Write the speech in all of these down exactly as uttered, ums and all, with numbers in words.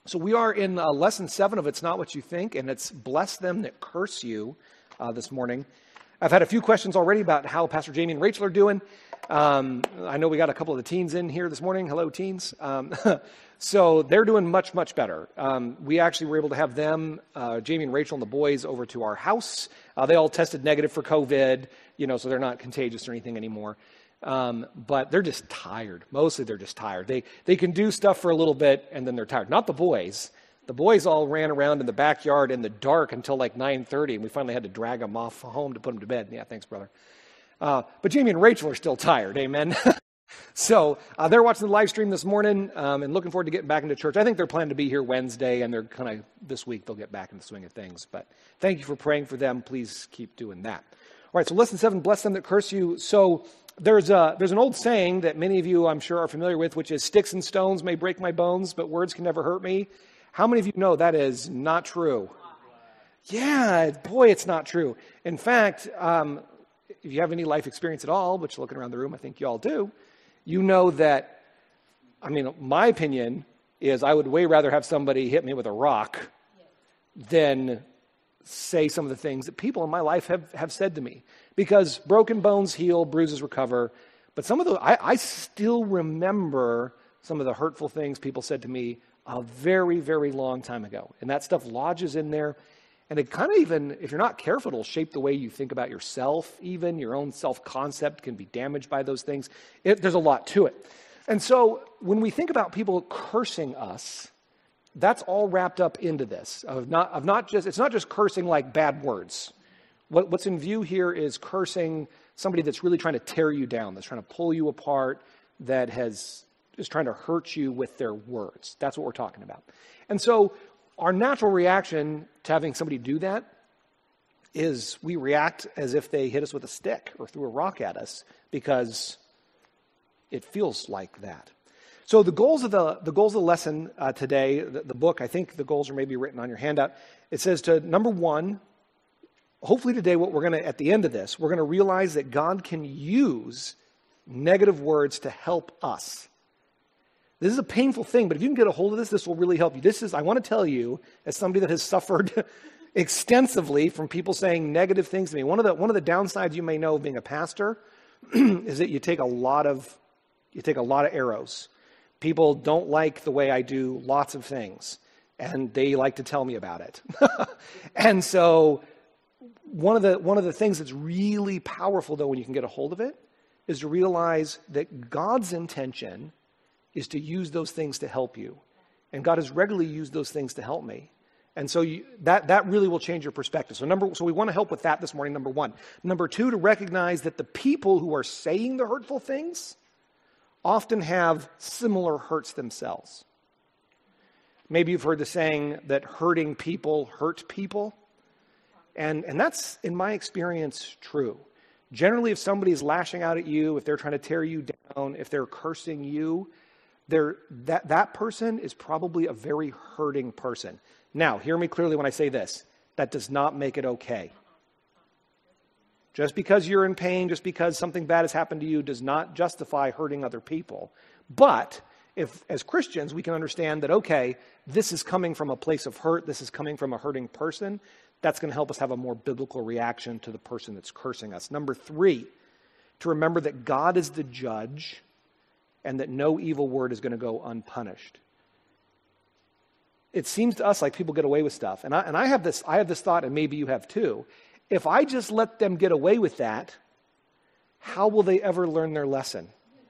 So we are in uh, lesson seven of It's Not What You Think, and it's Bless Them That Curse You uh, this morning. I've had a few questions already about how Pastor Jamie and Rachel are doing. Um, I know we got a couple of the teens in here this morning. Hello, teens. Um, so they're doing much, much better. Um, we actually were able to have them, uh, Jamie and Rachel and the boys, over to our house. Uh, they all tested negative for COVID, you know, so they're not contagious or anything anymore. Um, but they're just tired. Mostly they're just tired. They they can do stuff for a little bit and then they're tired. Not the boys. The boys all ran around in the backyard in the dark until like nine thirty, and we finally had to drag them off home to put them to bed. Yeah, thanks, brother. Uh, but Jamie and Rachel are still tired. Amen. so uh, they're watching the live stream this morning um, and looking forward to getting back into church. I think they're planning to be here Wednesday, and they're kind of this week they'll get back in the swing of things. But thank you for praying for them. Please keep doing that. All right, so lesson seven, bless them that curse you. So there's a, there's an old saying that many of you, I'm sure, are familiar with, which is sticks and stones may break my bones, but words can never hurt me. How many of you know that is not true? Yeah, boy, it's not true. In fact, um, if you have any life experience at all, which looking around the room, I think you all do, you know that, I mean, my opinion is I would way rather have somebody hit me with a rock than say some of the things that people in my life have, have said to me. Because broken bones heal, bruises recover. But some of the, I, I still remember some of the hurtful things people said to me a very, very long time ago. And that stuff lodges in there. And it kind of even, if you're not careful, it'll shape the way you think about yourself even. Your own self-concept can be damaged by those things. It, there's a lot to it. And so when we think about people cursing us, that's all wrapped up into this. Of not, of not just, it's not just cursing like bad words. What, what's in view here is cursing somebody that's really trying to tear you down, that's trying to pull you apart, that has is trying to hurt you with their words. That's what we're talking about. And so our natural reaction to having somebody do that is we react as if they hit us with a stick or threw a rock at us because it feels like that. So the goals of the the goals of the lesson uh, today, the, the book, I think the goals are maybe written on your handout. It says to, number one, hopefully today what we're going to, at the end of this, we're going to realize that God can use negative words to help us. This is a painful thing, but if you can get a hold of this, this will really help you. This is, I want to tell you, as somebody that has suffered extensively from people saying negative things to me, one of the one of the downsides you may know of being a pastor is that you take a lot of you take a lot of arrows. People don't like the way I do lots of things, and they like to tell me about it. And so one of the one of the things that's really powerful, though, when you can get a hold of it, is to realize that God's intention is to use those things to help you. And God has regularly used those things to help me. And so you, that, that really will change your perspective. So number, so we want to help with that this morning, number one. Number two, to recognize that the people who are saying the hurtful things often have similar hurts themselves. Maybe you've heard the saying that hurting people hurt people. And, and that's, in my experience, true. Generally, if somebody is lashing out at you, if they're trying to tear you down, if they're cursing you, They're, that, that person is probably a very hurting person. Now, hear me clearly when I say this. That does not make it okay. Just because you're in pain, just because something bad has happened to you, does not justify hurting other people. But if, as Christians, we can understand that, okay, this is coming from a place of hurt, this is coming from a hurting person, that's going to help us have a more biblical reaction to the person that's cursing us. Number three, to remember that God is the judge, and that no evil word is going to go unpunished. It seems to us like people get away with stuff. And I, and I have this, I have this thought, and maybe you have too. If I just let them get away with that, how will they ever learn their lesson?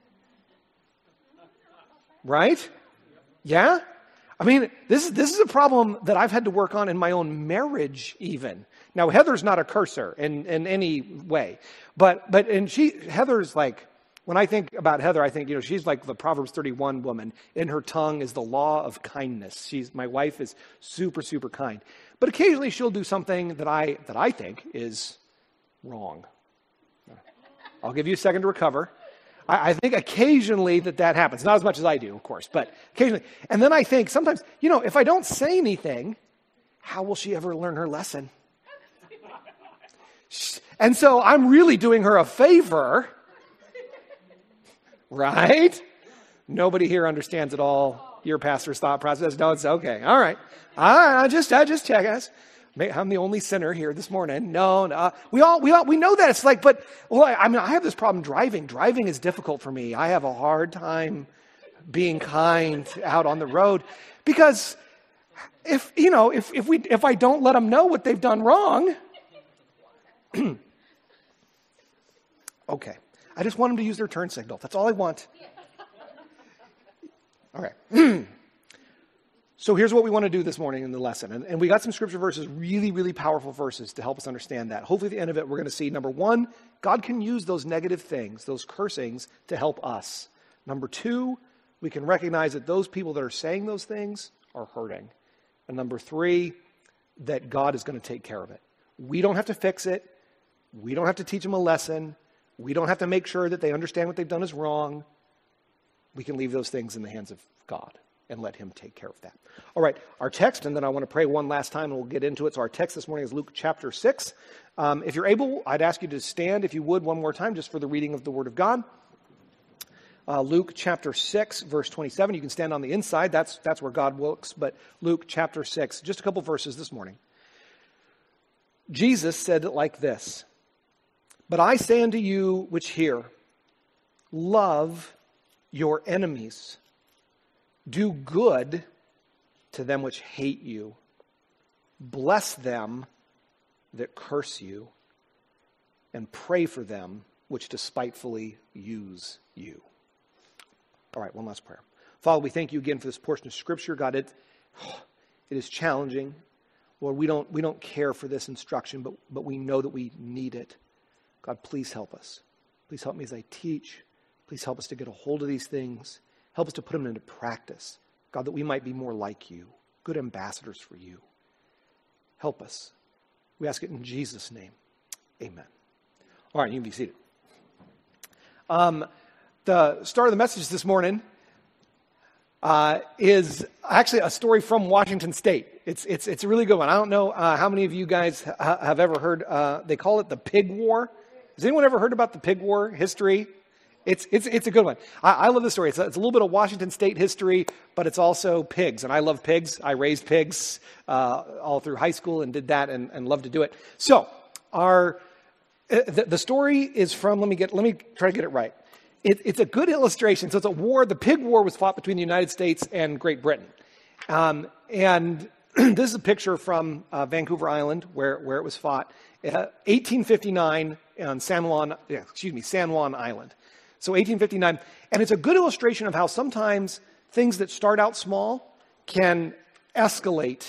Right? Yeah? I mean, this, this is a problem that I've had to work on in my own marriage even. Now, Heather's not a cursor in, in any way. But, but, and she, Heather's like, when I think about Heather, I think, you know, she's like the Proverbs thirty-one woman. In her tongue is the law of kindness. She's, my wife is super, super kind. But occasionally she'll do something that I, that I think is wrong. I'll give you a second to recover. I, I think occasionally that that happens. Not as much as I do, of course, but occasionally. And then I think sometimes, you know, if I don't say anything, how will she ever learn her lesson? And so I'm really doing her a favor. Right? Nobody here understands it all your pastor's thought process. No, it's okay. All right. I, I just, I just check us. I'm the only sinner here this morning. No, no. We all, we all, we know that. It's like, but, well, I mean, I have this problem driving. Driving is difficult for me. I have a hard time being kind out on the road because if, you know, if, if we, if I don't let them know what they've done wrong, okay. I just want them to use their turn signal. That's all I want. All right. So here's what we want to do this morning in the lesson. And, and we got some scripture verses, really, really powerful verses to help us understand that. Hopefully at the end of it, we're going to see, number one, God can use those negative things, those cursings, to help us. Number two, we can recognize that those people that are saying those things are hurting. And number three, that God is going to take care of it. We don't have to fix it. We don't have to teach them a lesson. We don't have to make sure that they understand what they've done is wrong. We can leave those things in the hands of God and let him take care of that. All right, our text, and then I want to pray one last time, and we'll get into it. So our text this morning is Luke chapter six. Um, if you're able, I'd ask you to stand, if you would, one more time, just for the reading of the Word of God. Uh, Luke chapter six, verse twenty-seven. You can stand on the inside. That's, that's where God looks. But Luke chapter six, just a couple verses this morning. Jesus said it like this, "But I say unto you which hear, love your enemies. Do good to them which hate you. Bless them that curse you, and pray for them which despitefully use you." All right, one last prayer. Father, we thank you again for this portion of Scripture. God, it, it is challenging. Lord, we don't, we don't care for this instruction, but, but we know that we need it. God, please help us. Please help me as I teach. Please help us to get a hold of these things. Help us to put them into practice. God, that we might be more like you, good ambassadors for you. Help us. We ask it in Jesus' name. Amen. All right, you can be seated. Um, the start of the message this morning uh, is actually a story from Washington State. It's it's it's a really good one. I don't know uh, how many of you guys ha- have ever heard, uh, they call it the Pig War. Has anyone ever heard about the Pig War history? It's it's it's a good one. I, I love this story. It's a, it's a little bit of Washington State history, but it's also pigs. And I love pigs. I raised pigs uh, all through high school and did that and, and love to do it. So our the, the story is from, let me get let me try to get it right. It, it's a good illustration. So it's a war. The Pig War was fought between the United States and Great Britain. Um, and this is a picture from uh, Vancouver Island where, where it was fought. Uh, eighteen fifty-nine on San Juan, yeah, excuse me, San Juan Island. So eighteen fifty-nine, and it's a good illustration of how sometimes things that start out small can escalate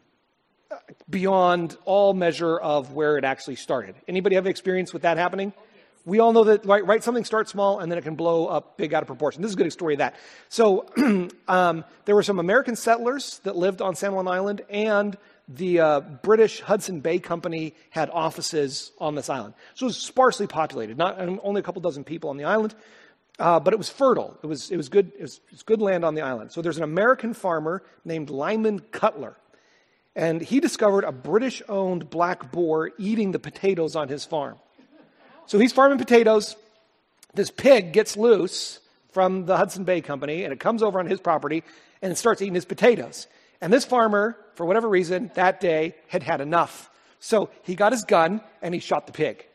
beyond all measure of where it actually started. Anybody have experience with that happening? We all know that, right, right? Something starts small and then it can blow up big out of proportion. This is a good story of that. So um, there were some American settlers that lived on San Juan Island, and the uh, British Hudson Bay Company had offices on this island. So it was sparsely populated, not only a couple dozen people on the island, uh, but it was fertile. It was it was good. It was, it was good land on the island. So there's an American farmer named Lyman Cutler, and he discovered a British-owned black boar eating the potatoes on his farm. So he's farming potatoes. This pig gets loose from the Hudson Bay Company, and it comes over on his property, and it starts eating his potatoes. And this farmer, for whatever reason, that day had had enough. So he got his gun and he shot the pig.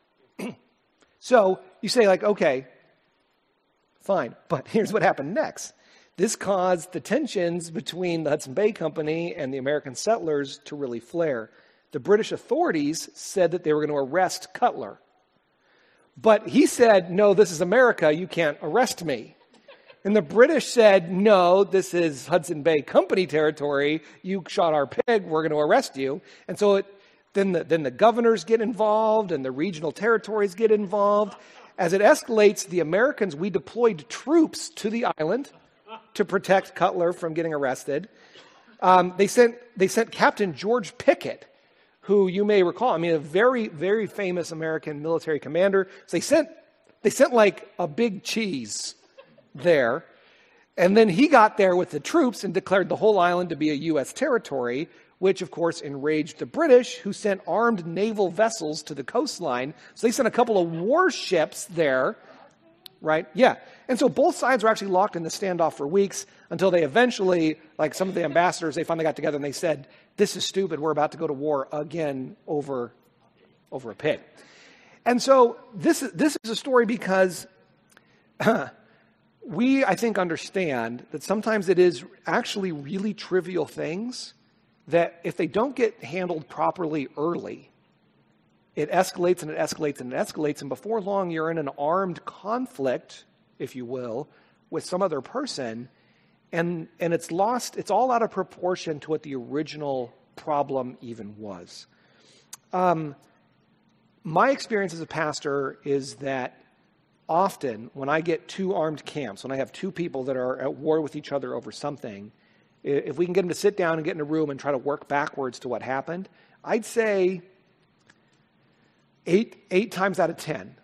So you say, like, okay, fine. But here's what happened next. This caused the tensions between the Hudson Bay Company and the American settlers to really flare. The British authorities said that they were going to arrest Cutler. But he said, no, this is America. You can't arrest me. And the British said, no, this is Hudson Bay Company territory. You shot our pig. We're going to arrest you. And so it, then, the, then the governors get involved and the regional territories get involved. As it escalates, the Americans, we deployed troops to the island to protect Cutler from getting arrested. Um, they sent they sent Captain George Pickett, who you may recall, I mean, a very, very famous American military commander. So they sent they sent like a big cheese there. And then he got there with the troops and declared the whole island to be a U S territory, which, of course, enraged the British, who sent armed naval vessels to the coastline. So they sent a couple of warships there right? Yeah. And so both sides were actually locked in the standoff for weeks until they eventually, like some of the ambassadors, they finally got together and they said, this is stupid. We're about to go to war again over, over a pig. And so this, this is a story because we, I think, understand that sometimes it is actually really trivial things that if they don't get handled properly early, it escalates and it escalates and it escalates, and before long you're in an armed conflict, if you will, with some other person, and and it's lost, it's all out of proportion to what the original problem even was. Um, my experience as a pastor is that often when I get two armed camps, when I have two people that are at war with each other over something, if we can get them to sit down and get in a room and try to work backwards to what happened, I'd say eight eight times out of ten,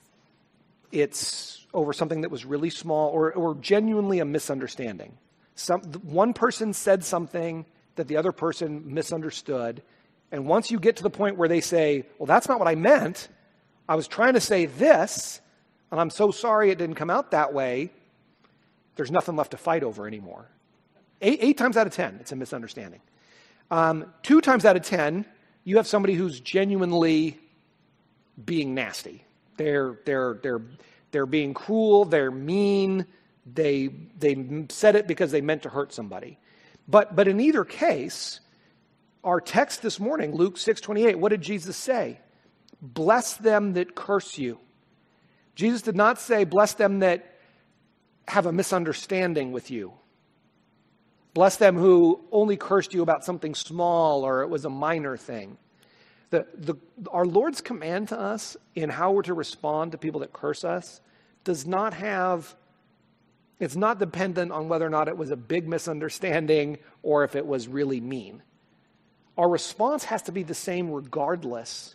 it's over something that was really small or, or genuinely a misunderstanding. Some, one person said something that the other person misunderstood, and once you get to the point where they say, well, that's not what I meant, I was trying to say this, and I'm so sorry it didn't come out that way, there's nothing left to fight over anymore. Eight, eight times out of ten, it's a misunderstanding. Um, two times out of ten, you have somebody who's genuinely being nasty. They're they're they're they're being cruel. They're mean. They they said it because they meant to hurt somebody. But but in either case, our text this morning, Luke six twenty-eight, what did Jesus say? Bless them that curse you. Jesus did not say bless them that have a misunderstanding with you. Bless them who only cursed you about something small or it was a minor thing. The, the, our Lord's command to us in how we're to respond to people that curse us does not have, it's not dependent on whether or not it was a big misunderstanding or if it was really mean. Our response has to be the same regardless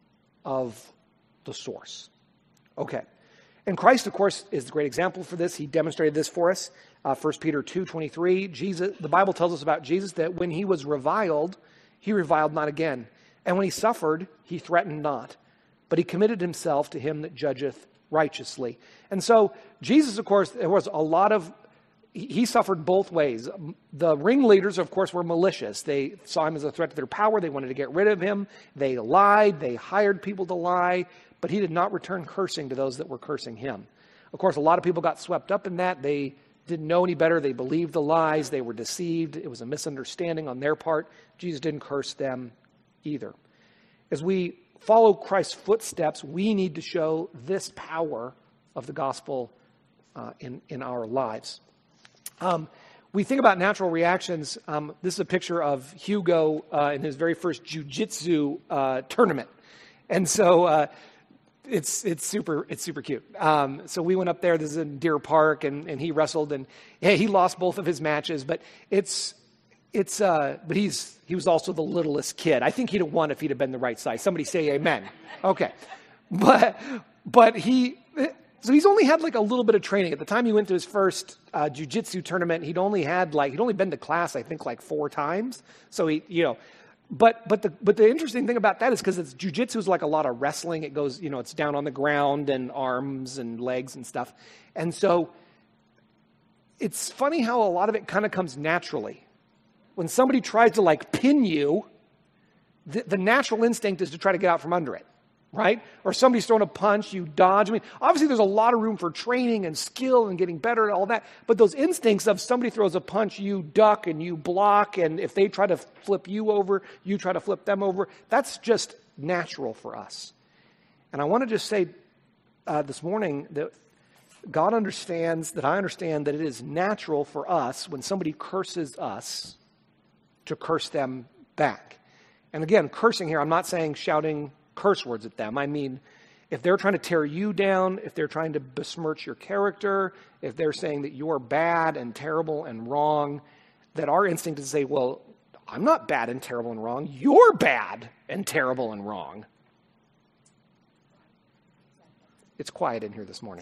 of the source. Okay. And Christ, of course, is the great example for this. He demonstrated this for us. Uh, First Peter two twenty-three, Jesus, the Bible tells us about Jesus that when he was reviled, he reviled not again. And when he suffered, he threatened not, but he committed himself to him that judgeth righteously. And so Jesus, of course, there was a lot of, he suffered both ways. The ringleaders, of course, were malicious. They saw him as a threat to their power. They wanted to get rid of him. They lied. They hired people to lie. But he did not return cursing to those that were cursing him. Of course, a lot of people got swept up in that. They didn't know any better. They believed the lies. They were deceived. It was a misunderstanding on their part. Jesus didn't curse them either. As we follow Christ's footsteps, we need to show this power of the gospel uh, in, in our lives. Um, we think about natural reactions. Um, this is a picture of Hugo uh, in his very first jiu-jitsu uh, tournament. And so uh, it's it's super it's super cute. Um, so we went up there. This is in Deer Park, and, and he wrestled, and yeah, he lost both of his matches. But it's it's uh, but he's he was also the littlest kid. I think he'd have won if he'd have been the right size. Somebody say amen. Okay, but but he. So he's only had like a little bit of training. At the time he went to his first uh, jiu-jitsu tournament, he'd only had like, he'd only been to class, I think like four times. So he, you know, but, but the, but the interesting thing about that is because it's jiu-jitsu is like a lot of wrestling. It goes, you know, it's down on the ground and arms and legs and stuff. And so it's funny how a lot of it kind of comes naturally. When somebody tries to like pin you, the, the natural instinct is to try to get out from under it. Right? Or somebody's throwing a punch, you dodge. I mean, obviously there's a lot of room for training and skill and getting better at all that. But those instincts of somebody throws a punch, you duck and you block. And if they try to flip you over, you try to flip them over. That's just natural for us. And I want to just say uh, this morning that God understands, that I understand that it is natural for us when somebody curses us to curse them back. And again, cursing here, I'm not saying shouting curse words at them. I mean, if they're trying to tear you down, if they're trying to besmirch your character, if they're saying that you're bad and terrible and wrong, that our instinct is to say, well, I'm not bad and terrible and wrong. You're bad and terrible and wrong. It's quiet in here this morning.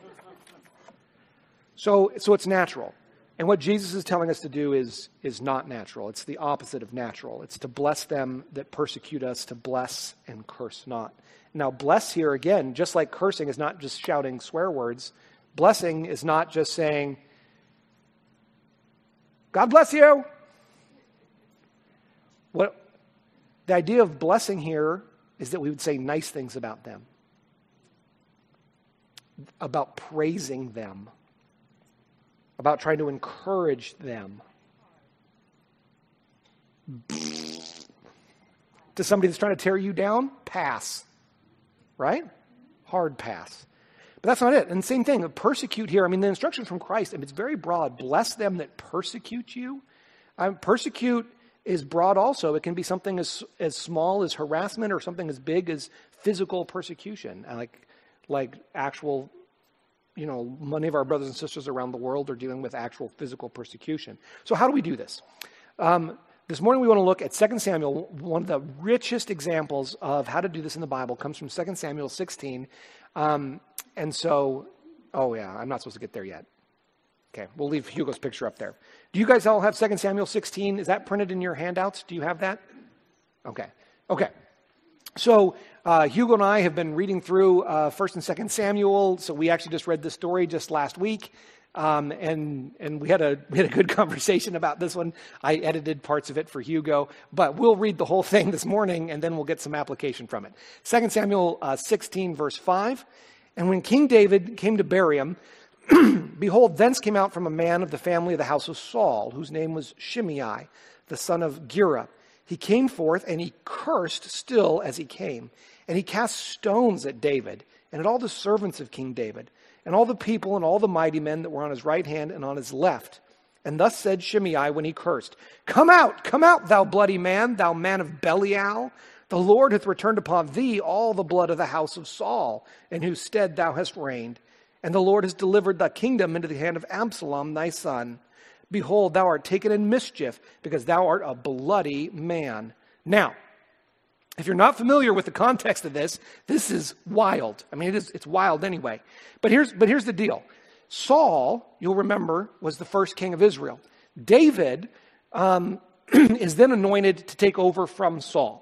So, so it's natural. And what Jesus is telling us to do is, is not natural. It's the opposite of natural. It's to bless them that persecute us, to bless and curse not. now bless here again, just like cursing is not just shouting swear words, blessing is not just saying, God bless you. What the idea of blessing here is that we would say nice things about them, about praising them, about trying to encourage them. To somebody that's trying to tear you down, pass. Right? Hard pass. But that's not it. And same thing, persecute here. I mean, the instruction from Christ, and it's very broad. Bless them that persecute you. Um, persecute is broad also. It can be something as as small as harassment or something as big as physical persecution. Like, like actual, you know, many of our brothers and sisters around the world are dealing with actual physical persecution. So how do we do this? Um, This morning we want to look at Second Samuel. One of the richest examples of how to do this in the Bible comes from Second Samuel sixteen. Um, and so, oh yeah, I'm not supposed to get there yet. Okay, we'll leave Hugo's picture up there. Do you guys all have Second Samuel sixteen? Is that printed in your handouts? Do you have that? Okay, okay. So uh, Hugo and I have been reading through uh, First and Second Samuel. So we actually just read this story just last week. Um, and and we had a we had a good conversation about this one. I edited parts of it for Hugo, but we'll read the whole thing this morning, and then we'll get some application from it. Second Samuel uh, sixteen, verse five. And when King David came to bury him, behold, thence came out from a man of the family of the house of Saul, whose name was Shimei, the son of Gera. He came forth, and he cursed still as he came. And he cast stones at David and at all the servants of King David, and all the people and all the mighty men that were on his right hand and on his left. And thus said Shimei when he cursed, Come out, come out, thou bloody man, thou man of Belial. The Lord hath returned upon thee all the blood of the house of Saul, in whose stead thou hast reigned. And the Lord has delivered the kingdom into the hand of Absalom thy son. Behold, thou art taken in mischief, because thou art a bloody man. Now, if you're not familiar with the context of this, this is wild. I mean, it is, it's wild anyway. But here's, but here's the deal. Saul, you'll remember, was the first king of Israel. David um, is then anointed to take over from Saul.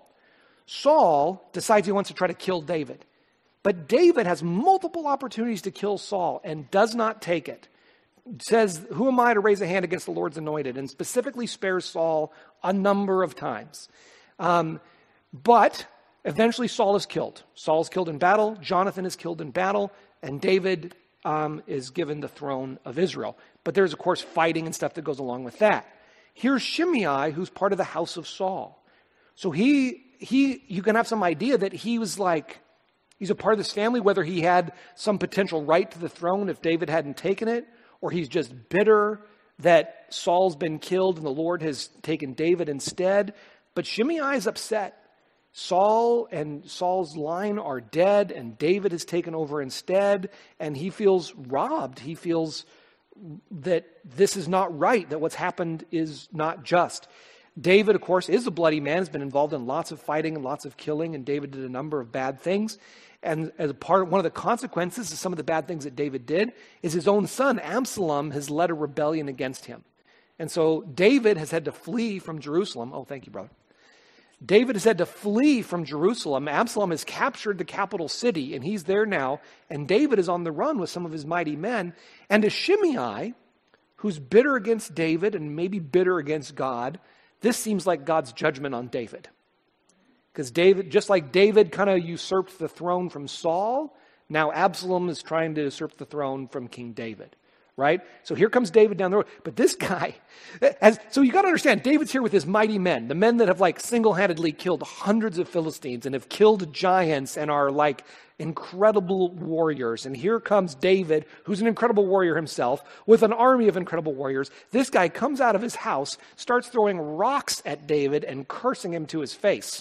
Saul decides he wants to try to kill David. But David has multiple opportunities to kill Saul and does not take it. Says, who am I to raise a hand against the Lord's anointed? And specifically spares Saul a number of times. Um, but eventually Saul is killed. Saul is killed in battle. Jonathan is killed in battle. And David um, is given the throne of Israel. But there's, of course, fighting and stuff that goes along with that. Here's Shimei, who's part of the house of Saul. So he, he, you can have some idea that he was like, he's a part of this family, whether he had some potential right to the throne if David hadn't taken it, or he's just bitter that Saul's been killed and the Lord has taken David instead. But Shimei is upset. Saul and Saul's line are dead, and David has taken over instead, and he feels robbed. He feels that this is not right, that what's happened is not just. David, of course, is a bloody man, has been involved in lots of fighting and lots of killing, and David did a number of bad things. And as a part, one of the consequences of some of the bad things that David did is his own son, Absalom, has led a rebellion against him. And so David has had to flee from Jerusalem. Oh, thank you, brother. David has had to flee from Jerusalem. Absalom has captured the capital city, and he's there now. And David is on the run with some of his mighty men. And to Shimei, who's bitter against David and maybe bitter against God, this seems like God's judgment on David. Because David, just like David kind of usurped the throne from Saul, now Absalom is trying to usurp the throne from King David. Right? So here comes David down the road. But this guy, as, so you got to understand, David's here with his mighty men, the men that have like single-handedly killed hundreds of Philistines and have killed giants and are like incredible warriors. And here comes David, who's an incredible warrior himself, with an army of incredible warriors. This guy comes out of his house, starts throwing rocks at David and cursing him to his face.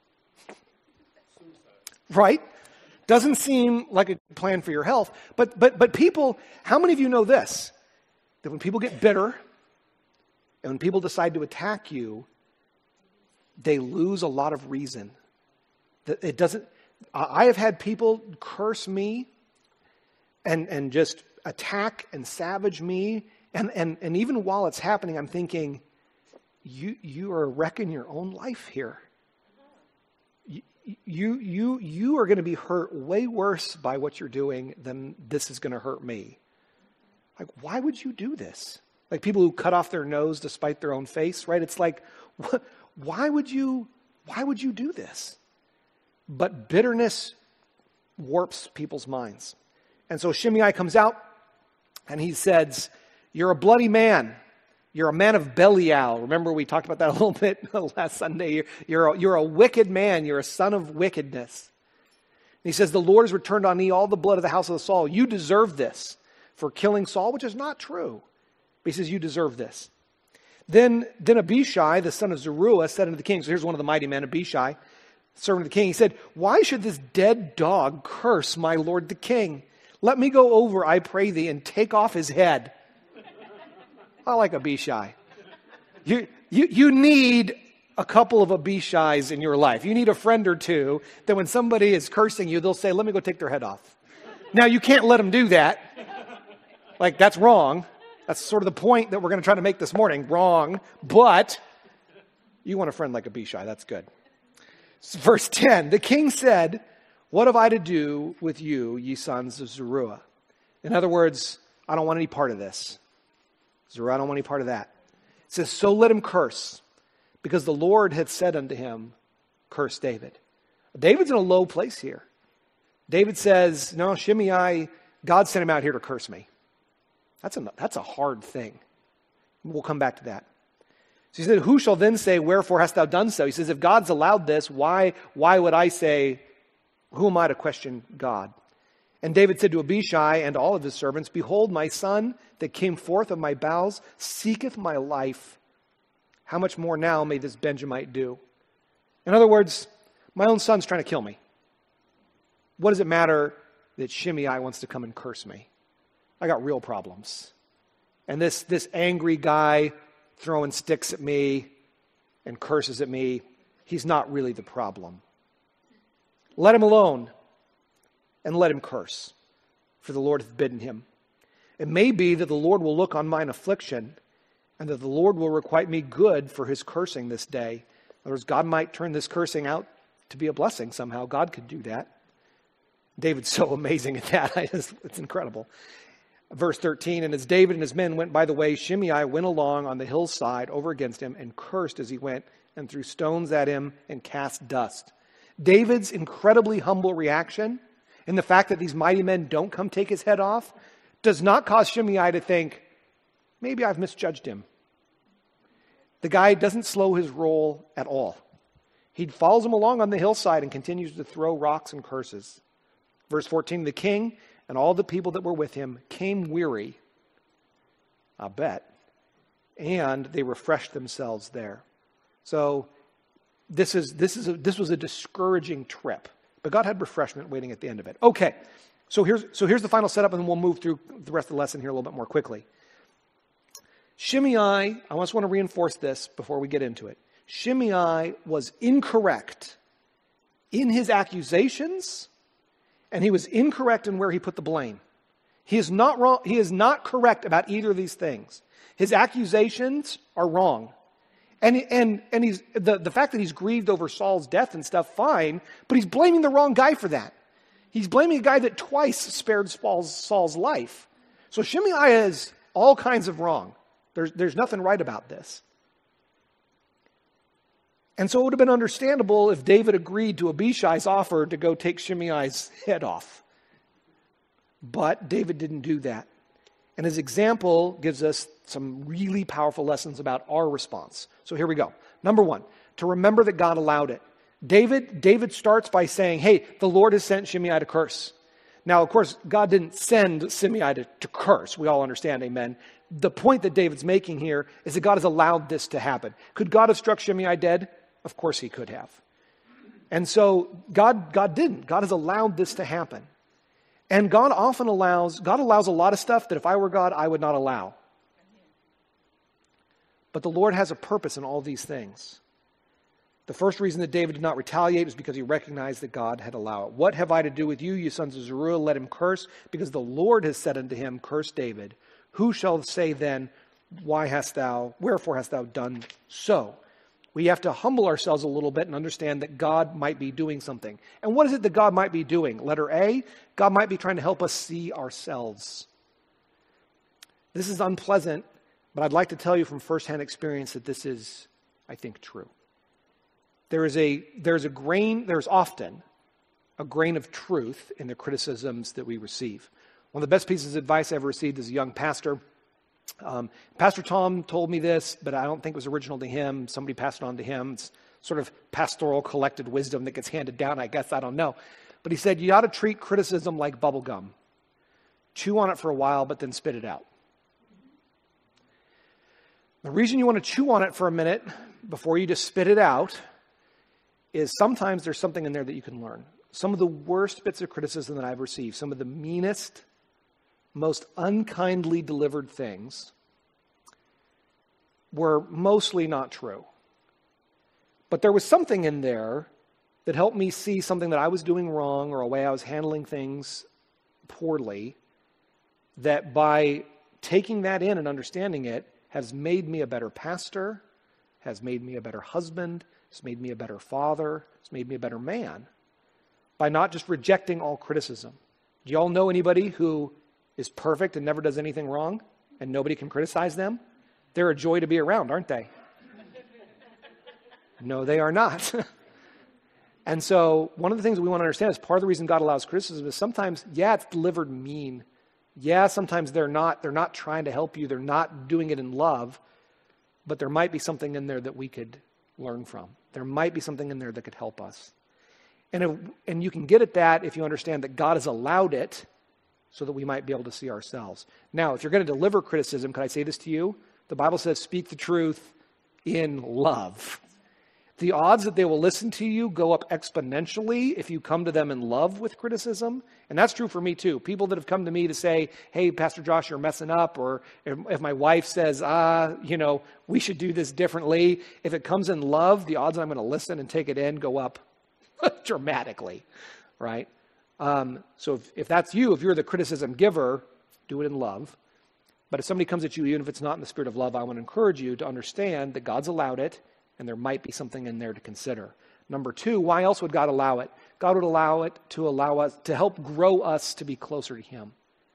Right? Doesn't seem like a plan for your health. But but but people, how many of you know this? That when people get bitter and when people decide to attack you, they lose a lot of reason. That it doesn't, I have had people curse me and, and just attack and savage me. And, and, and even while it's happening, I'm thinking, you, you are wrecking your own life here. you, you, you are going to be hurt way worse by what you're doing than this is going to hurt me. Like, why would you do this? Like people who cut off their nose to spite their own face, right? It's like, what, why would you, why would you do this? But bitterness warps people's minds. And so Shimei comes out and he says, you're a bloody man. You're a man of Belial. Remember we talked about that a little bit last Sunday. You're, you're, a, you're a wicked man. You're a son of wickedness. And he says, the Lord has returned on me all the blood of the house of Saul. You deserve this for killing Saul, which is not true. But he says, you deserve this. Then, then Abishai, the son of Zeruiah, said unto the king, so here's one of the mighty men, Abishai, servant of the king. He said, why should this dead dog curse my lord the king? Let me go over, I pray thee, and take off his head. I like Abishai. You, you, you need a couple of Abishais in your life. You need a friend or two that when somebody is cursing you, they'll say, let me go take their head off. Now, you can't let them do that. Like, that's wrong. That's sort of the point that we're going to try to make this morning. Wrong. But you want a friend like Abishai. That's good. Verse ten, the king said, what have I to do with you, ye sons of Zeruiah? In other words, I don't want any part of this. Zeruiah, I don't want any part of that. It says, so let him curse, because the Lord had said unto him, curse David. David's in a low place here. David says, no, Shimei, God sent him out here to curse me. That's a, that's a hard thing. We'll come back to that. So he said, who shall then say, wherefore hast thou done so? He says, if God's allowed this, why, why would I say, who am I to question God? And David said to Abishai and all of his servants, behold, my son that came forth of my bowels seeketh my life. How much more now may this Benjamite do? In other words, my own son's trying to kill me. What does it matter that Shimei wants to come and curse me? I got real problems. And this, this angry guy throwing sticks at me and curses at me, he's not really the problem. Let him alone and let him curse, for the Lord hath bidden him. It may be that the Lord will look on mine affliction, and that the Lord will requite me good for his cursing this day. In other words, God might turn this cursing out to be a blessing somehow. God could do that. David's so amazing at that. I just, it's incredible. Verse thirteen, and as David and his men went by the way, Shimei went along on the hillside over against him and cursed as he went and threw stones at him and cast dust. David's incredibly humble reaction and the fact that these mighty men don't come take his head off does not cause Shimei to think, maybe I've misjudged him. The guy doesn't slow his roll at all. He follows him along on the hillside and continues to throw rocks and curses. Verse fourteen, the king and all the people that were with him came weary, I bet, and they refreshed themselves there. So this is this is a, this was a discouraging trip, but God had refreshment waiting at the end of it. Okay, so here's so here's the final setup, and then we'll move through the rest of the lesson here a little bit more quickly. Shimei, I just want to reinforce this before we get into it. Shimei was incorrect in his accusations, and he was incorrect in where he put the blame. He is not wrong. He is not correct about either of these things. His accusations are wrong. And, and, and he's, the, the fact that he's grieved over Saul's death and stuff, fine, but he's blaming the wrong guy for that. He's blaming a guy that twice spared Saul's, Saul's life. So Shimei is all kinds of wrong. There's, there's nothing right about this. And so it would have been understandable if David agreed to Abishai's offer to go take Shimei's head off. But David didn't do that. And his example gives us some really powerful lessons about our response. So here we go. Number one, to remember that God allowed it. David, David starts by saying, hey, the Lord has sent Shimei to curse. Now, of course, God didn't send Shimei to, to curse. We all understand, amen. The point that David's making here is that God has allowed this to happen. Could God have struck Shimei dead? Of course he could have. And so God, God didn't. God has allowed this to happen. And God often allows, God allows a lot of stuff that if I were God, I would not allow. But the Lord has a purpose in all these things. The first reason that David did not retaliate was because he recognized that God had allowed it. What have I to do with you, you sons of Zeruiah? Let him curse, because the Lord has said unto him, curse David. Who shall say then, why hast thou, wherefore hast thou done so? We have to humble ourselves a little bit and understand that God might be doing something. And what is it that God might be doing? Letter A, God might be trying to help us see ourselves. This is unpleasant, but I'd like to tell you from firsthand experience that this is, I think, true. There is a, there's a grain, there's often a grain of truth in the criticisms that we receive. One of the best pieces of advice I ever received as a young pastor, um, Pastor Tom told me this, but I don't think it was original to him. Somebody passed it on to him. It's sort of pastoral collected wisdom that gets handed down, I guess. I don't know. But he said, you ought to treat criticism like bubble gum. Chew on it for a while, but then spit it out. The reason you want to chew on it for a minute before you just spit it out is sometimes there's something in there that you can learn. Some of the worst bits of criticism that I've received, some of the meanest, most unkindly delivered things were mostly not true. But there was something in there that helped me see something that I was doing wrong or a way I was handling things poorly, that by taking that in and understanding it has made me a better pastor, has made me a better husband, has made me a better father, has made me a better man, by not just rejecting all criticism. Do you all know anybody who is perfect and never does anything wrong and nobody can criticize them? They're a joy to be around, aren't they? No, they are not. And so one of the things we want to understand is part of the reason God allows criticism is sometimes, yeah, it's delivered mean. Yeah, sometimes they're not, they're not trying to help you. They're not doing it in love, but there might be something in there that we could learn from. There might be something in there that could help us. And, if, and you can get at that if you understand that God has allowed it so that we might be able to see ourselves. Now, if you're going to deliver criticism, can I say this to you? The Bible says, speak the truth in love. The odds that they will listen to you go up exponentially if you come to them in love with criticism. And that's true for me too. People that have come to me to say, hey, Pastor Josh, you're messing up. Or if, if my wife says, ah, you know, we should do this differently. If it comes in love, the odds I'm going to listen and take it in go up dramatically, right? Um, so if, if that's you, if you're the criticism giver, do it in love. But if somebody comes at you, even if it's not in the spirit of love, I want to encourage you to understand that God's allowed it, and there might be something in there to consider. Number two, why else would God allow it? God would allow it to allow us, to help grow us to be closer to Him.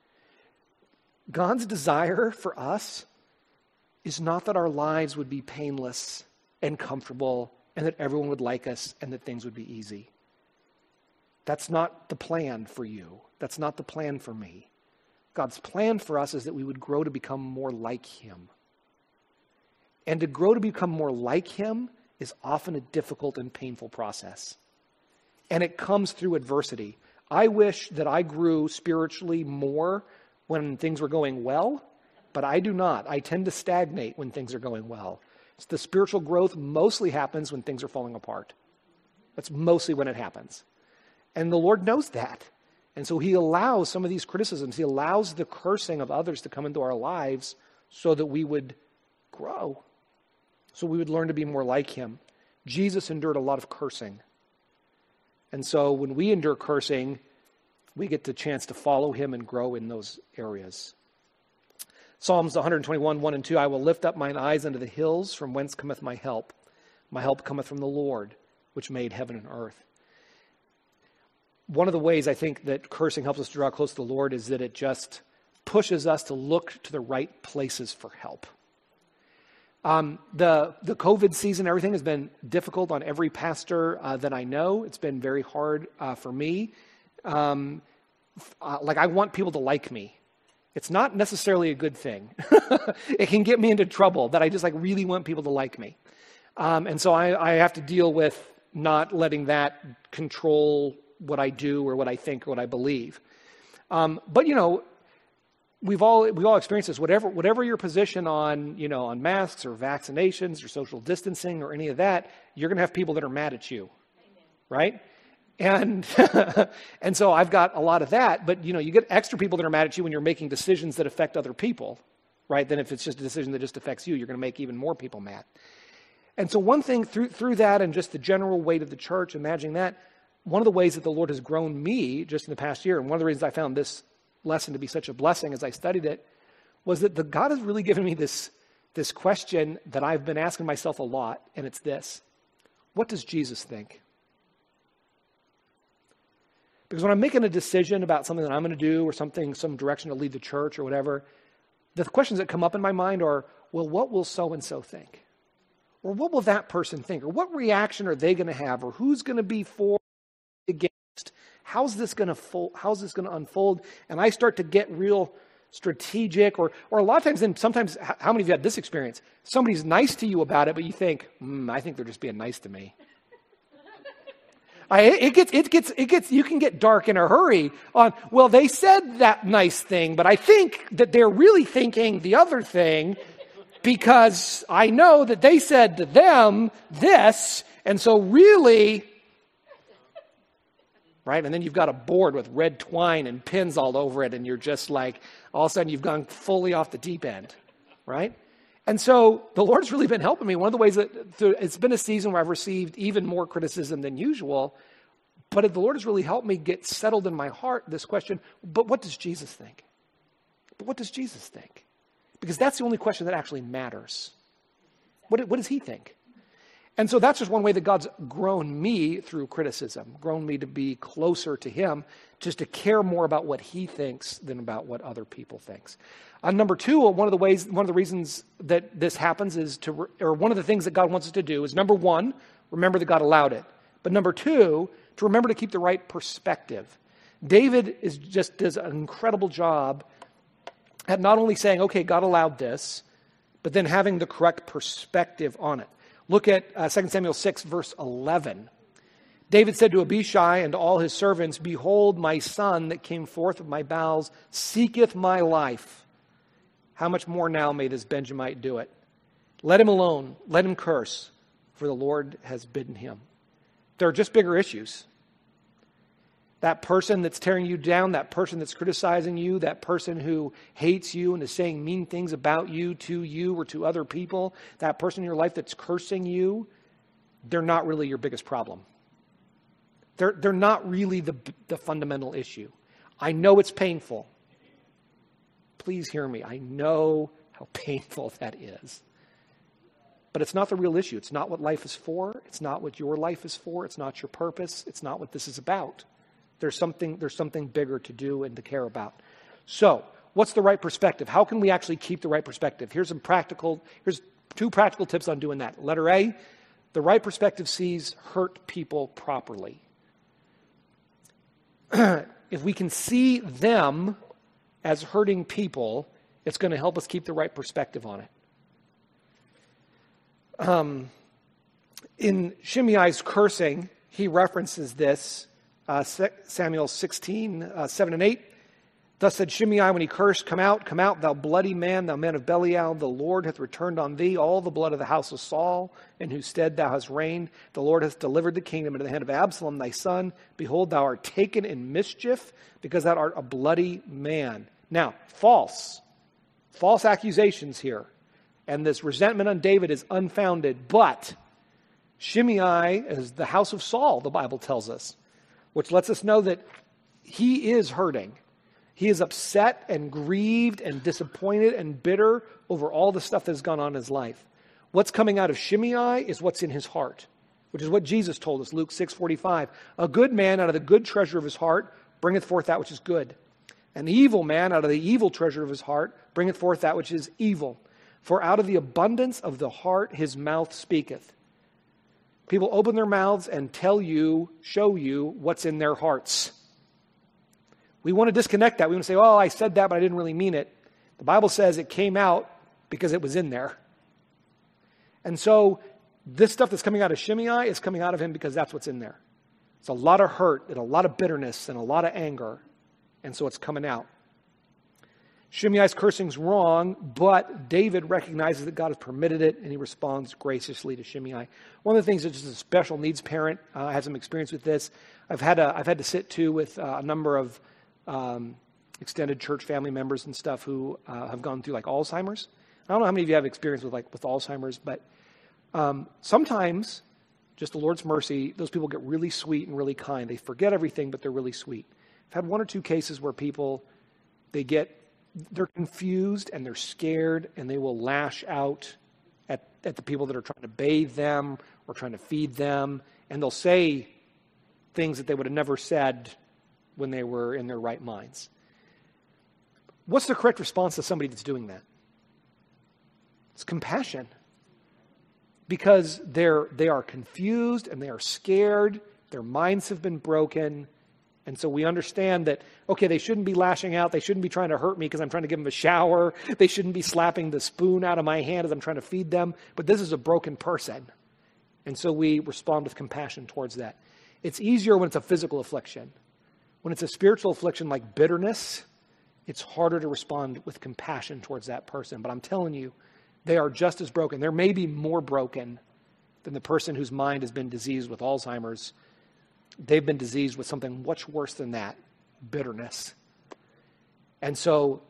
God's desire for us is not that our lives would be painless and comfortable and that everyone would like us and that things would be easy. That's not the plan for you. That's not the plan for me. God's plan for us is that we would grow to become more like Him. And to grow to become more like Him is often a difficult and painful process. And it comes through adversity. I wish that I grew spiritually more when things were going well, but I do not. I tend to stagnate when things are going well. So the spiritual growth mostly happens when things are falling apart. That's mostly when it happens. And the Lord knows that. And so He allows some of these criticisms. He allows the cursing of others to come into our lives so that we would grow. So we would learn to be more like Him. Jesus endured a lot of cursing. And so when we endure cursing, we get the chance to follow Him and grow in those areas. Psalms one twenty-one, one and two, I will lift up mine eyes unto the hills, from whence cometh my help. My help cometh from the Lord, which made heaven and earth. One of the ways I think that cursing helps us draw close to the Lord is that it just pushes us to look to the right places for help. Um, the, the COVID season, everything has been difficult on every pastor uh, that I know. It's been very hard uh, for me. Um, uh, like I want people to like me. It's not necessarily a good thing. It can get me into trouble that I just like really want people to like me. Um, and so I, I have to deal with not letting that control what I do or what I think or what I believe. Um, but, you know, We've all we've all experienced this. Whatever whatever your position on you know on masks or vaccinations or social distancing or any of that, you're going to have people that are mad at you, Amen. Right? And and so I've got a lot of that. But you know you get extra people that are mad at you when you're making decisions that affect other people, right? Then if it's just a decision that just affects you, you're going to make even more people mad. And so one thing through through that and just the general weight of the church, imagining that, one of the ways that the Lord has grown me just in the past year, and one of the reasons I found this lesson to be such a blessing as I studied it, was that the God has really given me this, this question that I've been asking myself a lot, and it's this: what does Jesus think? Because when I'm making a decision about something that I'm going to do or something, some direction to lead the church or whatever, the questions that come up in my mind are, well, what will so-and-so think? Or what will that person think? Or what reaction are they going to have? Or who's going to be for, against? How's this going to fold, how's this going to unfold? And I start to get real strategic, or or a lot of times, then sometimes, how many of you had this experience? Somebody's nice to you about it, but you think, mm, I think they're just being nice to me. I, it gets, it gets, it gets, you can get dark in a hurry on, well, they said that nice thing, but I think that they're really thinking the other thing because I know that they said to them this, and so really, right? And then you've got a board with red twine and pins all over it, and you're just like, all of a sudden you've gone fully off the deep end, right? And so the Lord's really been helping me. One of the ways that it's been a season where I've received even more criticism than usual, but the Lord has really helped me get settled in my heart this question, but what does Jesus think? But what does Jesus think? Because that's the only question that actually matters. What, what does he think? And so that's just one way that God's grown me through criticism, grown me to be closer to him, just to care more about what he thinks than about what other people thinks. Uh, number two, one of the ways, one of the reasons that this happens is to, or one of the things that God wants us to do is, number one, remember that God allowed it. But number two, to remember to keep the right perspective. David is just does an incredible job at not only saying, okay, God allowed this, but then having the correct perspective on it. Look at uh, Second Samuel six, verse eleven. David said to Abishai and to all his servants, behold, my son that came forth of my bowels seeketh my life. How much more now may this Benjamite do it? Let him alone, let him curse, for the Lord has bidden him. There are just bigger issues. That person that's tearing you down, that person that's criticizing you, that person who hates you and is saying mean things about you to you or to other people, that person in your life that's cursing you, they're not really your biggest problem. They're, they're not really the, the fundamental issue. I know it's painful. Please hear me. I know how painful that is. But it's not the real issue. It's not what life is for. It's not what your life is for. It's not your purpose. It's not what this is about. There's something, there's something bigger to do and to care about. So, what's the right perspective? How can we actually keep the right perspective? Here's some practical, here's two practical tips on doing that. Letter A, the right perspective sees hurt people properly. If we can see them as hurting people, it's going to help us keep the right perspective on it. Um, in Shimei's cursing, he references this. Uh, Samuel sixteen, uh, seven and eight. Thus said Shimei when he cursed, come out, come out, thou bloody man, thou man of Belial. The Lord hath returned on thee all the blood of the house of Saul, in whose stead thou hast reigned. The Lord hath delivered the kingdom into the hand of Absalom thy son. Behold, thou art taken in mischief, because thou art a bloody man. Now, false. False accusations here. And this resentment on David is unfounded. But Shimei is the house of Saul, the Bible tells us, which lets us know that he is hurting. He is upset and grieved and disappointed and bitter over all the stuff that has gone on in his life. What's coming out of Shimei is what's in his heart, which is what Jesus told us, Luke six forty-five. A good man out of the good treasure of his heart bringeth forth that which is good. An evil man out of the evil treasure of his heart bringeth forth that which is evil. For out of the abundance of the heart his mouth speaketh. People open their mouths and tell you, show you what's in their hearts. We want to disconnect that. We want to say, oh, I said that, but I didn't really mean it. The Bible says it came out because it was in there. And so this stuff that's coming out of Shimei is coming out of him because that's what's in there. It's a lot of hurt and a lot of bitterness and a lot of anger. And so it's coming out. Shimei's cursing's wrong, but David recognizes that God has permitted it, and he responds graciously to Shimei. One of the things that's just a special needs parent, uh, I have some experience with this. I've had a, I've had to sit too with uh, a number of um, extended church family members and stuff who uh, have gone through like Alzheimer's. I don't know how many of you have experience with like with Alzheimer's, but um, sometimes, just the Lord's mercy, those people get really sweet and really kind. They forget everything, but they're really sweet. I've had one or two cases where people, they get they're confused and they're scared, and they will lash out at, at the people that are trying to bathe them or trying to feed them, and they'll say things that they would have never said when they were in their right minds. What's the correct response to somebody that's doing that? It's compassion. Because they're they are confused and they are scared, their minds have been broken, and so we understand that, okay, they shouldn't be lashing out, they shouldn't be trying to hurt me because I'm trying to give them a shower, they shouldn't be slapping the spoon out of my hand as I'm trying to feed them, but this is a broken person. And so we respond with compassion towards that. It's easier when it's a physical affliction. When it's a spiritual affliction like bitterness, it's harder to respond with compassion towards that person. But I'm telling you, they are just as broken. There may be more broken than the person whose mind has been diseased with Alzheimer's. They've been diseased with something much worse than that, bitterness. And so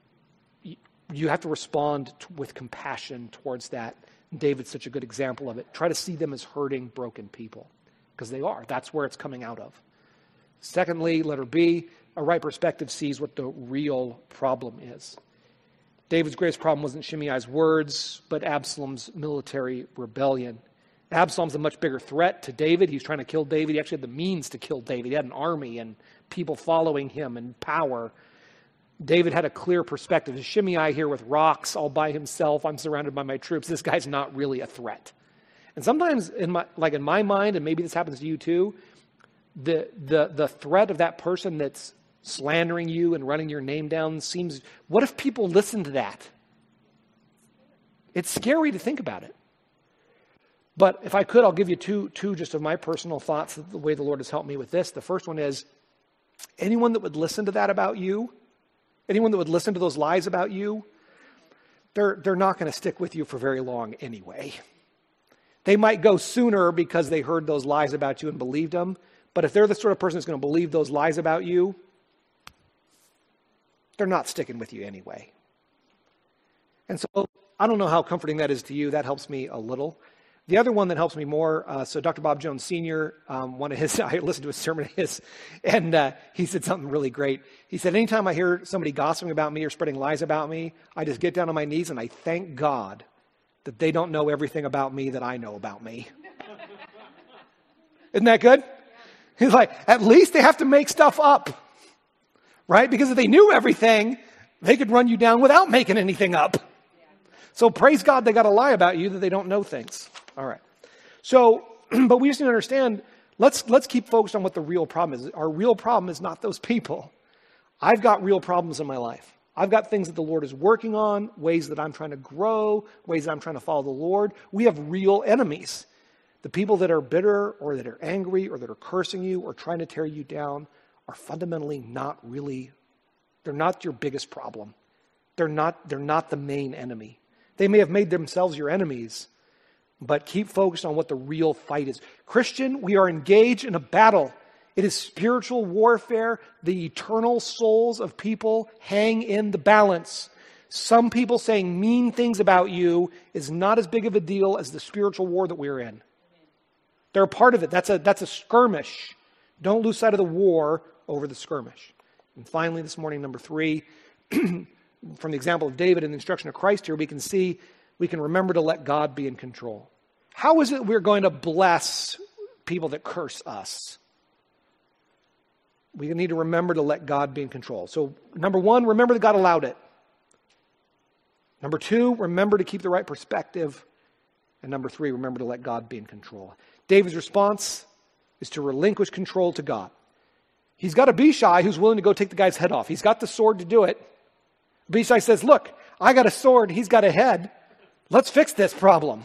you have to respond with compassion towards that. David's such a good example of it. Try to see them as hurting, broken people, because they are. That's where it's coming out of. Secondly, letter B, a right perspective sees what the real problem is. David's greatest problem wasn't Shimei's words, but Absalom's military rebellion. Absalom's a much bigger threat to David. He's trying to kill David. He actually had the means to kill David. He had an army and people following him and power. David had a clear perspective. Is Shimei here with rocks all by himself? I'm surrounded by my troops. This guy's not really a threat. And sometimes, in my, like in my mind, and maybe this happens to you too, the the the threat of that person that's slandering you and running your name down seems, what if people listen to that? It's scary to think about it. But if I could, I'll give you two, two just of my personal thoughts, the way the Lord has helped me with this. The first one is, anyone that would listen to that about you, anyone that would listen to those lies about you, they're, they're not going to stick with you for very long anyway. They might go sooner because they heard those lies about you and believed them. But if they're the sort of person that's going to believe those lies about you, they're not sticking with you anyway. And so I don't know how comforting that is to you. That helps me a little. The other one that helps me more, uh, so Doctor Bob Jones Senior, um, one of his, I listened to a sermon of his, and uh, he said something really great. He said, anytime I hear somebody gossiping about me or spreading lies about me, I just get down on my knees and I thank God that they don't know everything about me that I know about me. Isn't that good? He's like, at least they have to make stuff up. Right? Because if they knew everything, they could run you down without making anything up. So praise God they got to lie about you that they don't know things. All right. So, but we just need to understand, let's let's keep focused on what the real problem is. Our real problem is not those people. I've got real problems in my life. I've got things that the Lord is working on, ways that I'm trying to grow, ways that I'm trying to follow the Lord. We have real enemies. The people that are bitter or that are angry or that are cursing you or trying to tear you down are fundamentally not really, they're not your biggest problem. They're not, they're not the main enemy. They may have made themselves your enemies, but keep focused on what the real fight is. Christian, we are engaged in a battle. It is spiritual warfare. The eternal souls of people hang in the balance. Some people saying mean things about you is not as big of a deal as the spiritual war that we're in. They're a part of it. That's a, that's a skirmish. Don't lose sight of the war over the skirmish. And finally, this morning, number three, from the example of David and the instruction of Christ here, we can see, we can remember to let God be in control. How is it we're going to bless people that curse us? We need to remember to let God be in control. So, number one, remember that God allowed it. Number two, remember to keep the right perspective. And number three, remember to let God be in control. David's response is to relinquish control to God. He's got Abishai who's willing to go take the guy's head off. He's got the sword to do it. Abishai says, look, I got a sword, he's got a head. Let's fix this problem.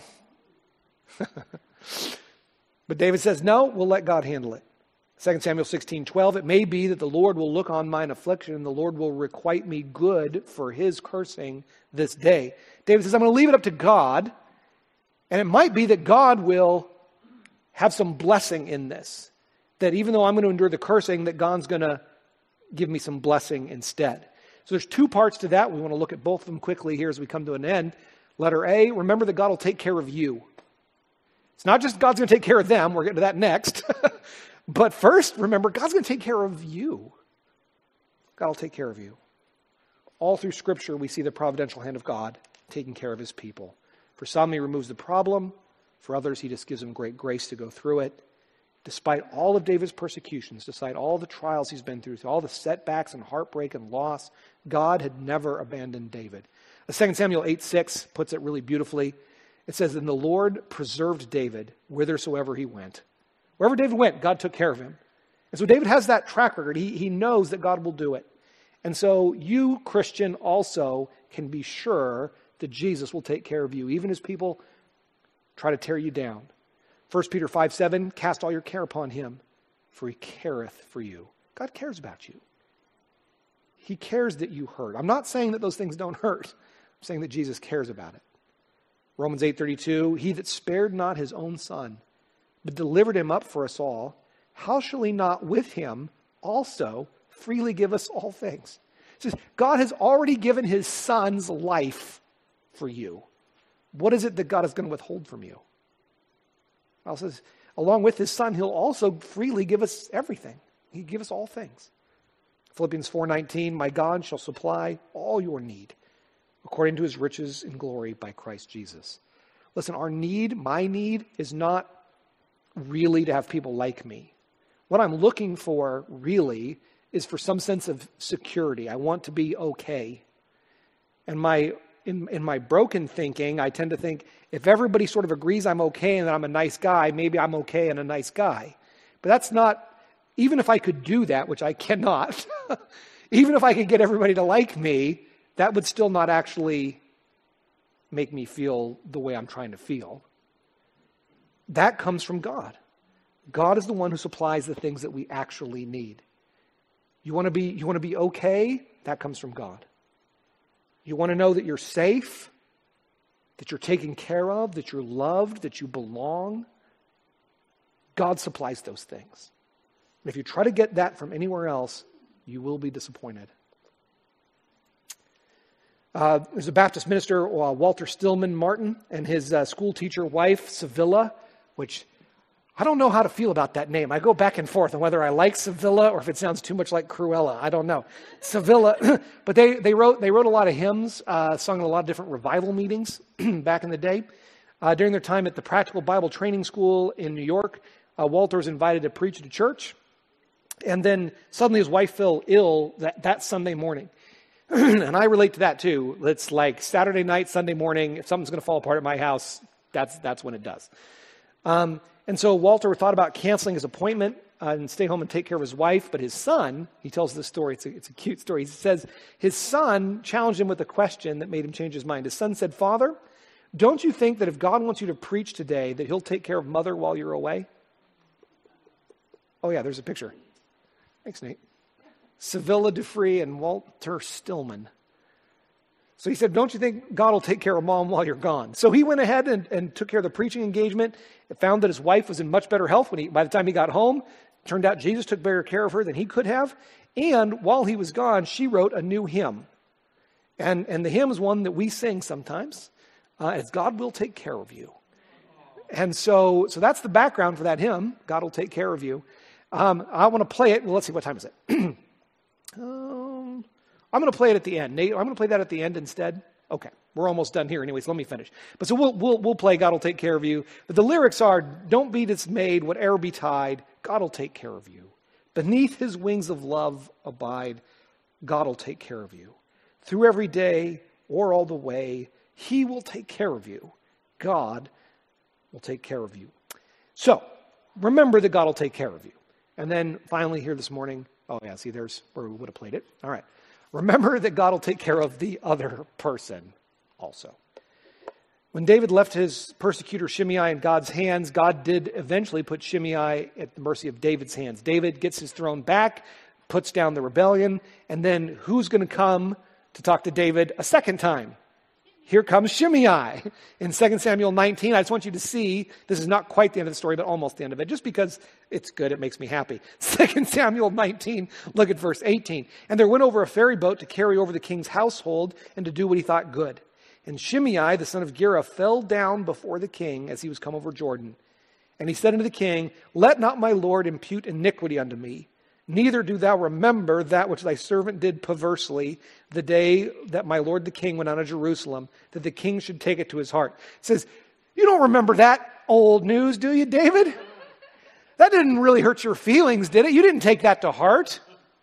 But David says, no, we'll let God handle it. Second Samuel sixteen twelve, it may be that the Lord will look on mine affliction and the Lord will requite me good for his cursing this day. David says, I'm going to leave it up to God. And it might be that God will have some blessing in this. That even though I'm going to endure the cursing, that God's going to give me some blessing instead. So there's two parts to that. We want to look at both of them quickly here as we come to an end. Letter A, remember that God will take care of you. It's not just God's going to take care of them. We're getting to that next. But first, remember, God's going to take care of you. God will take care of you. All through Scripture, we see the providential hand of God taking care of his people. For some, he removes the problem. For others, he just gives them great grace to go through it. Despite all of David's persecutions, despite all the trials he's been through, through all the setbacks and heartbreak and loss, God had never abandoned David. Second Samuel eight six puts it really beautifully. It says, "And the Lord preserved David whithersoever he went." Wherever David went, God took care of him. And so David has that track record. He, he knows that God will do it. And so you, Christian, also can be sure that Jesus will take care of you, even as people try to tear you down. First Peter five seven, "Cast all your care upon him, for he careth for you." God cares about you. He cares that you hurt. I'm not saying that those things don't hurt. I'm saying that Jesus cares about it. Romans eight thirty-two, "He that spared not his own son, but delivered him up for us all, how shall he not with him also freely give us all things?" It says, God has already given his son's life for you. What is it that God is going to withhold from you? Well, it says, along with his son, he'll also freely give us everything. He'll give us all things. Philippians four nineteen, "My God shall supply all your need according to his riches in glory by Christ Jesus." Listen, our need, my need, is not really to have people like me. What I'm looking for really is for some sense of security. I want to be okay. And my in, in my broken thinking, I tend to think if everybody sort of agrees I'm okay and that I'm a nice guy, maybe I'm okay and a nice guy. But that's not, even if I could do that, which I cannot, even if I could get everybody to like me, that would still not actually make me feel the way I'm trying to feel. That comes from God. God is the one who supplies the things that we actually need. You want to be, you want to be okay? That comes from God. You want to know that you're safe, that you're taken care of, that you're loved, that you belong? God supplies those things. And if you try to get that from anywhere else, you will be disappointed. Uh, there's a Baptist minister, uh, Walter Stillman Martin, and his uh, school teacher wife, Sevilla, which I don't know how to feel about that name. I go back and forth on whether I like Sevilla or if it sounds too much like Cruella. I don't know. Sevilla. But they, they wrote they wrote a lot of hymns, uh, sung in a lot of different revival meetings back in the day. Uh, during their time at the Practical Bible Training School in New York, uh, Walter was invited to preach at a church. And then suddenly his wife fell ill that, that Sunday morning. And I relate to that too. It's like Saturday night, Sunday morning, if something's going to fall apart at my house, that's that's when it does. Um, and so Walter thought about canceling his appointment uh, and stay home and take care of his wife. But his son, he tells this story, it's a, it's a cute story. He says his son challenged him with a question that made him change his mind. His son said, "Father, don't you think that if God wants you to preach today, that he'll take care of mother while you're away?" Oh yeah, there's a picture. Thanks, Nate. Sevilla Dufree and Walter Stillman. So he said, "Don't you think God will take care of mom while you're gone?" So he went ahead and, and took care of the preaching engagement. It found that his wife was in much better health when he, by the time he got home. It turned out Jesus took better care of her than he could have. And while he was gone, she wrote a new hymn. And, and the hymn is one that we sing sometimes. Uh, it's "God Will Take Care of You." And so, so that's the background for that hymn, "God Will Take Care of You." Um, I want to play it. Well, let's see, what time is it? um, I'm going to play it at the end. Nate, I'm going to play that at the end instead. Okay, we're almost done here anyways. Let me finish. But so we'll, we'll, we'll play "God Will Take Care of You." But the lyrics are, "Don't be dismayed, whate'er betide, God will take care of you. Beneath his wings of love abide, God will take care of you. Through every day or all the way, he will take care of you. God will take care of you." So remember that God will take care of you. And then finally here this morning, oh yeah, see, there's where we would have played it. All right. Remember that God will take care of the other person also. When David left his persecutor Shimei in God's hands, God did eventually put Shimei at the mercy of David's hands. David gets his throne back, puts down the rebellion, and then who's going to come to talk to David a second time? Here comes Shimei in Second Samuel nineteen. I just want you to see, this is not quite the end of the story, but almost the end of it, just because it's good, it makes me happy. Second Samuel nineteen, look at verse eighteen. "And there went over a ferry boat to carry over the king's household and to do what he thought good. And Shimei, the son of Gera, fell down before the king as he was come over Jordan. And he said unto the king, Let not my lord impute iniquity unto me, Neither do thou remember that which thy servant did perversely the day that my lord the king went out of Jerusalem, that the king should take it to his heart. It says, you don't remember that old news, do you, David? That didn't really hurt your feelings, did it? You didn't take that to heart.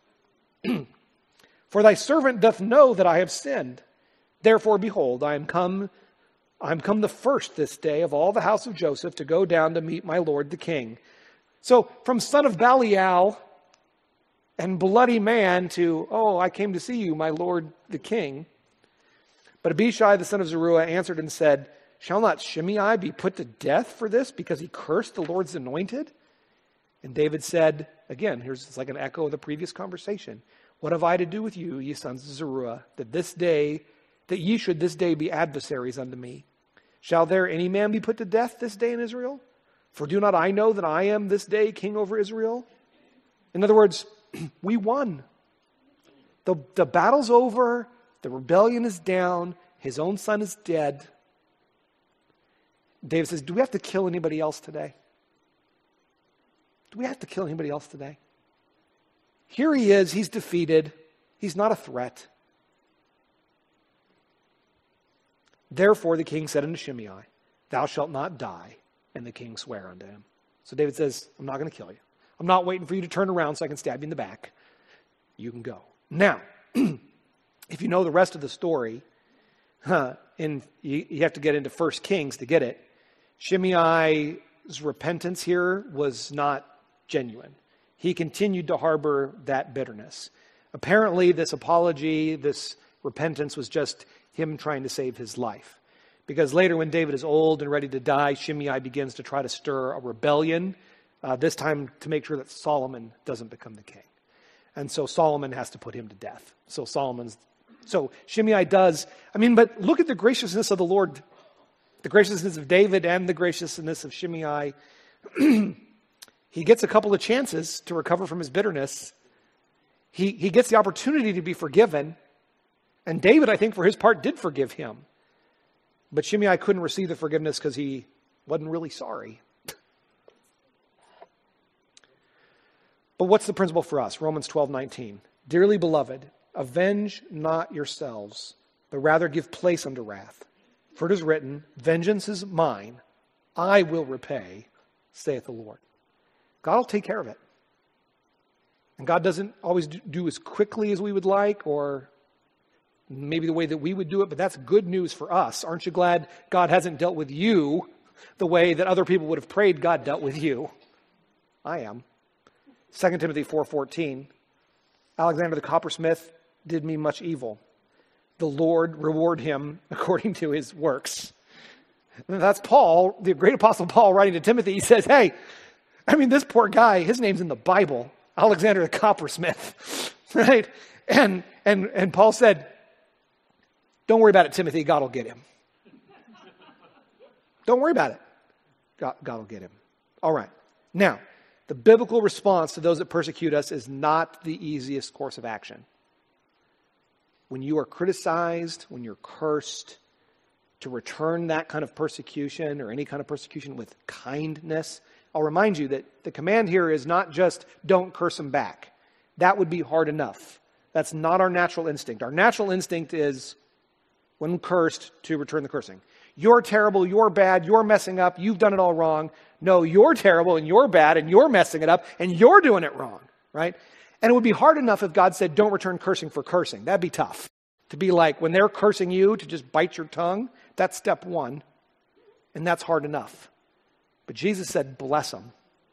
For thy servant doth know that I have sinned. Therefore, behold, I am come, I am come the first this day of all the house of Joseph to go down to meet my lord the king. So from son of Belial and bloody man to, oh, I came to see you, my lord the king. But Abishai the son of Zeruiah answered and said, shall not Shimei be put to death for this, because he cursed the Lord's anointed? And David said, again, here's it's like an echo of the previous conversation. What have I to do with you, ye sons of Zeruiah, that this day, that ye should this day be adversaries unto me? Shall there any man be put to death this day in Israel? For do not I know that I am this day king over Israel? In other words, we won. The, the battle's over. The rebellion is down. His own son is dead. David says, do we have to kill anybody else today? Do we have to kill anybody else today? Here he is. He's defeated. He's not a threat. Therefore the king said unto Shimei, thou shalt not die. And the king sware unto him. So David says, I'm not going to kill you. I'm not waiting for you to turn around so I can stab you in the back. You can go. Now, if you know the rest of the story, huh, and you, you have to get into First Kings to get it, Shimei's repentance here was not genuine. He continued to harbor that bitterness. Apparently, this apology, this repentance was just him trying to save his life. Because later when David is old and ready to die, Shimei begins to try to stir a rebellion, uh, this time to make sure that Solomon doesn't become the king. And so Solomon has to put him to death. So Solomon's, so Shimei does, I mean, but look at the graciousness of the Lord, the graciousness of David and the graciousness of Shimei. He gets a couple of chances to recover from his bitterness. He, he gets the opportunity to be forgiven. And David, I think, for his part, did forgive him. But Shimei couldn't receive the forgiveness because he wasn't really sorry. But what's the principle for us? Romans twelve nineteen. Dearly beloved, avenge not yourselves, but rather give place unto wrath. For it is written, vengeance is mine, I will repay, saith the Lord. God will take care of it. And God doesn't always do as quickly as we would like, or maybe the way that we would do it, but that's good news for us. Aren't you glad God hasn't dealt with you the way that other people would have prayed God dealt with you? I am. Second Timothy four fourteen. Alexander the coppersmith did me much evil. The Lord reward him according to his works. And that's Paul, the great apostle Paul, writing to Timothy. He says, hey, I mean, this poor guy, his name's in the Bible, Alexander the coppersmith, right? And, and, and Paul said, don't worry about it, Timothy, God will get him. Don't worry about it. God, God will get him. All right. Now, the biblical response to those that persecute us is not the easiest course of action. When you are criticized, when you're cursed, to return that kind of persecution or any kind of persecution with kindness. I'll remind you that the command here is not just don't curse them back. That would be hard enough. That's not our natural instinct. Our natural instinct is, when cursed, to return the cursing. You're terrible, you're bad, you're messing up, you've done it all wrong. No, you're terrible and you're bad and you're messing it up and you're doing it wrong, right? And it would be hard enough if God said, don't return cursing for cursing. That'd be tough. To be like, when they're cursing you, to just bite your tongue, that's step one. And that's hard enough. But Jesus said, bless them.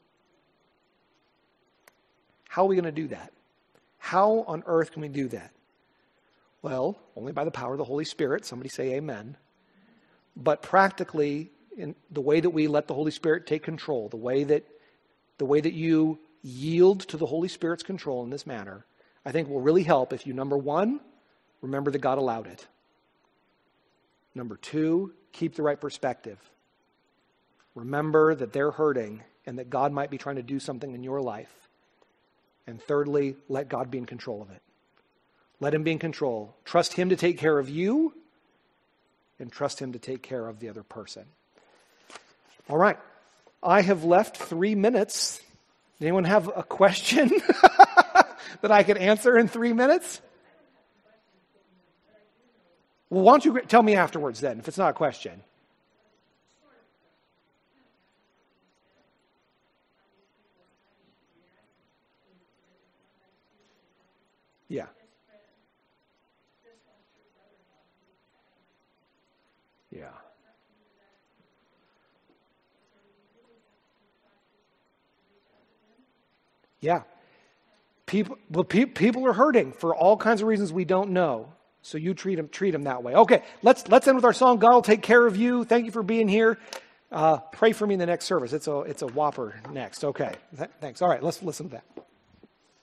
How are we going to do that? How on earth can we do that? Well, only by the power of the Holy Spirit. Somebody say amen. But practically, in the way that we let the Holy Spirit take control, the way that the way that you yield to the Holy Spirit's control in this manner, I think will really help if you, number one, remember that God allowed it. Number two, keep the right perspective. Remember that they're hurting and that God might be trying to do something in your life. And thirdly, let God be in control of it. Let him be in control. Trust him to take care of you and trust him to take care of the other person. All right. I have left three minutes. Anyone have a question? that I could answer in three minutes? Well, why don't you tell me afterwards then, if it's not a question? Yeah. Yeah. Yeah. People, well, pe- people are hurting for all kinds of reasons we don't know. So you treat them, treat them that way. Okay, let's let's end with our song. God will take care of you. Thank you for being here. Uh, pray for me in the next service. It's a it's a whopper next. Okay, Th- thanks. All right, let's listen to that.